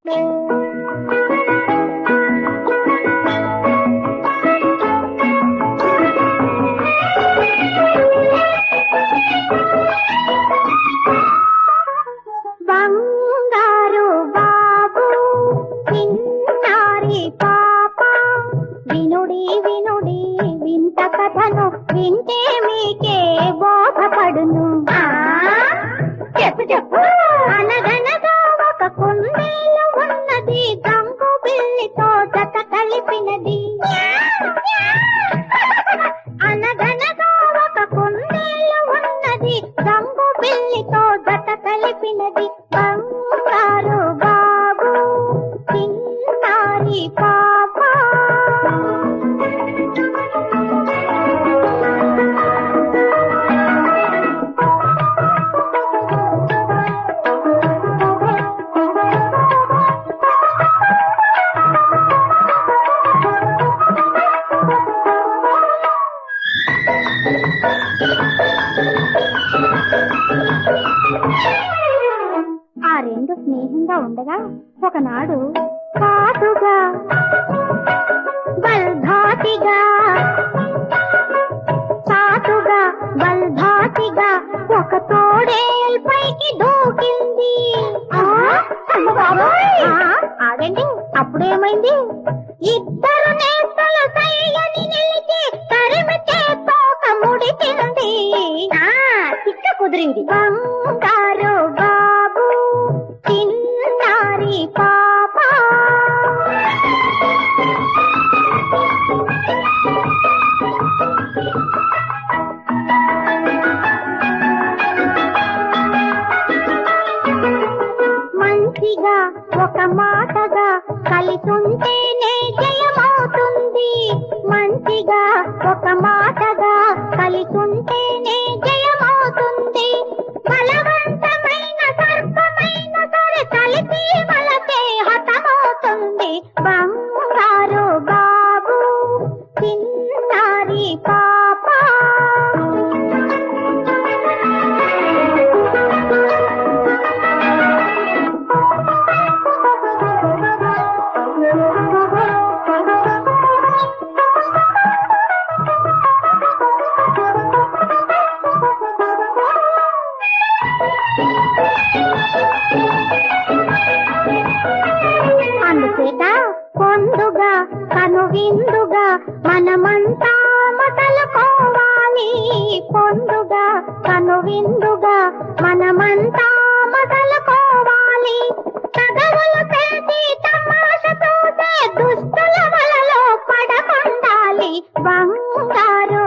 బంగారు బాబు చిన్నారి పాప వినుడి వినుడి వింత కథను వింటే మీకే బోధపడును. చెప్పు చెప్పు. అనగనగా ఒక కుందేలు ఉన్నది, గంగు బిల్లితో జత కలిపినది. అనగనగా ఒక కుందేలు ఉన్నది, గంగు బిల్లితో జత కలిపినది. బంగారు బాబు చిన్నారి పాప. ఆ రెండు స్నేహంగా ఉండగా ఒకనాడు కాటుగా బల్ధాతిగా సాటుగా బల్ధాతిగా ఒక తోడేల్ పైకి దూకింది. ఆగండి, అప్పుడేమైంది? ఇద్దరు నేతలు సైగని నిలిచి తరిమితే తోక ముడికింది. చిక్క కుదిరింది. బంగారు బాబు చిన్నారి పాప. మంచిగా ఒక మాటగా కలిసుంటేనే జయమవుతుంది. మంచిగా ఒక మాటగా కలిసుంటేనే జయమవుతుంది. బలవంతమైన సర్పమైన సరే కలిపి వలకే హతమవుతుంది. బంగారు బాబు చిన్నారి పాప. అందుచేత పొందుగా కనువిందుగా మనమంతా మొదలుకోవాలి. పొందుగా కనువిందుగా మనమంతా మొదలుకోవాలి. తగవులు తెలిసి తమాష చూసే దుష్టుల వలలో పడకుండాలి. బంగారు